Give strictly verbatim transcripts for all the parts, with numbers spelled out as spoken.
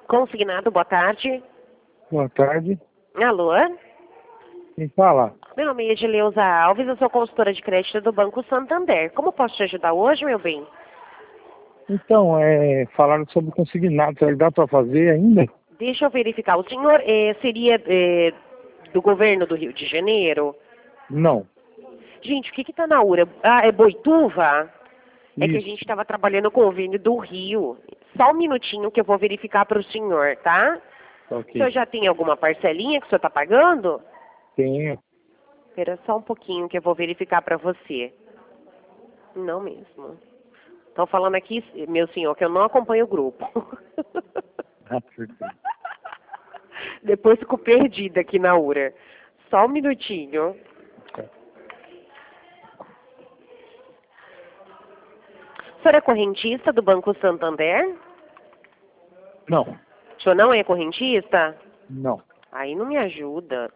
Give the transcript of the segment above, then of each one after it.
Consignado, boa tarde. Boa tarde. Alô? Quem fala? Meu nome é Edileuza Alves, eu sou consultora de crédito do Banco Santander. Como posso te ajudar hoje, meu bem? Então, é, falaram sobre consignado. Será que dá para fazer ainda? Deixa eu verificar. O senhor eh, seria eh, do governo do Rio de Janeiro? Não. Gente, o que que tá na U R A? Ah, é Boituva? É que a Isso. gente estava trabalhando com o convênio do Rio. Só um minutinho que eu vou verificar para o senhor, tá? Tá O senhor ok. já tem alguma parcelinha que o senhor está pagando? Tenho. Espera só um pouquinho que eu vou verificar para você. Não mesmo. Estão falando aqui, meu senhor, que eu não acompanho o grupo. Ah, perfeito. Depois fico perdida aqui na U R A. Só um minutinho. Tá. O senhor é correntista do Banco Santander? Não. O senhor não é correntista? Não. Aí não me ajuda.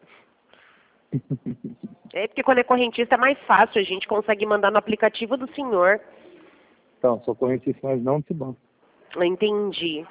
É porque quando é correntista é mais fácil, a gente consegue mandar no aplicativo do senhor. Então, sou correntista, mas não desse banco. Eu entendi.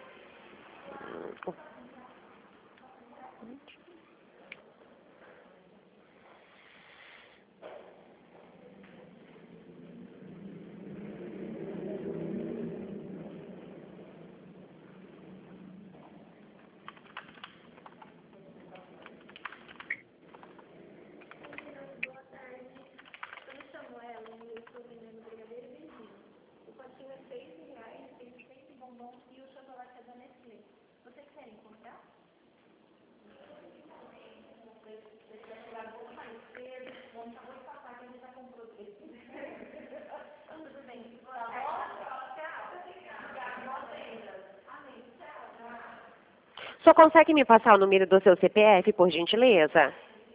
O senhor consegue me passar o número do seu C P F, por gentileza?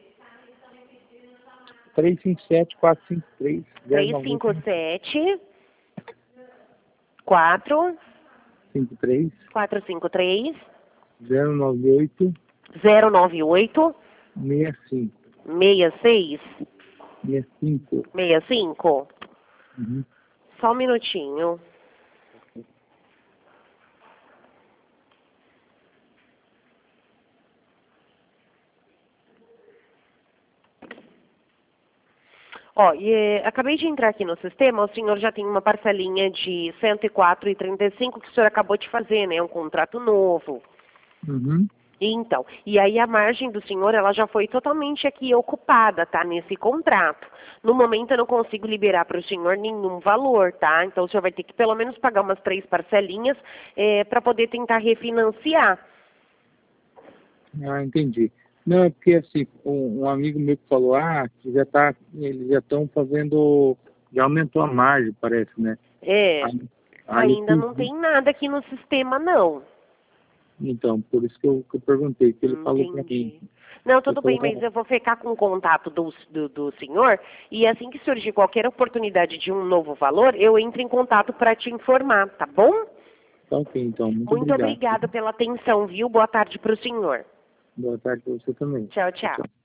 três cinco sete, quatro cinco três, zero três nove cinco sete, quatro, cinco três, quatro cinco três, zero nove oito, zero nove oito, seis cinco. seis seis, seis cinco. seis cinco. Uhum. Só um minutinho. Ó, e, eh, acabei de entrar aqui no sistema, o senhor já tem uma parcelinha de cento e quatro reais e trinta e cinco que o senhor acabou de fazer, né? Um contrato novo. Uhum. Então, e aí a margem do senhor, ela já foi totalmente aqui ocupada, tá? Nesse contrato. No momento eu não consigo liberar para o senhor nenhum valor, tá? Então o senhor vai ter que pelo menos pagar umas três parcelinhas eh, para poder tentar refinanciar. Ah, entendi. Não, é porque assim, um, um amigo meu que falou, ah, que já tá, eles já estão fazendo, já aumentou a margem, parece, né? É, Aí, aí eu ainda quis, não tem nada aqui no sistema, não. então, por isso que eu, que eu perguntei, que ele falou para mim. Entendi. Não, Ele tudo bem, mas falou, eu vou ficar com o contato do, do, do senhor e assim que surgir qualquer oportunidade de um novo valor, eu entro em contato para te informar, tá bom? tá ok, então, muito Muito obrigado. obrigada pela atenção, viu? Boa tarde para o senhor. Boa tarde para você também. Tchau, Tchau, tchau. tchau.